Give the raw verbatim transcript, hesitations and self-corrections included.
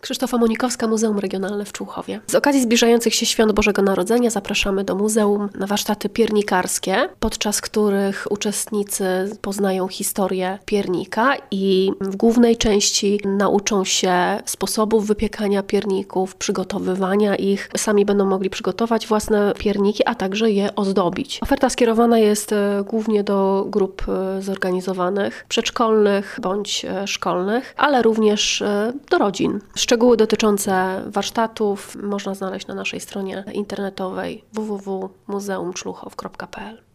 Krzysztofa Monikowska, Muzeum Regionalne w Człuchowie. Z okazji zbliżających się świąt Bożego Narodzenia zapraszamy do muzeum na warsztaty piernikarskie, podczas których uczestnicy poznają historię piernika i w głównej części nauczą się sposobów wypiekania pierników, przygotowywania ich. Sami będą mogli przygotować własne pierniki, a także je ozdobić. Oferta skierowana jest głównie do grup zorganizowanych, przedszkolnych bądź szkolnych, ale również do rodzin. Szczegóły dotyczące warsztatów można znaleźć na naszej stronie internetowej w w w kropka muzeum człuchów kropka p l.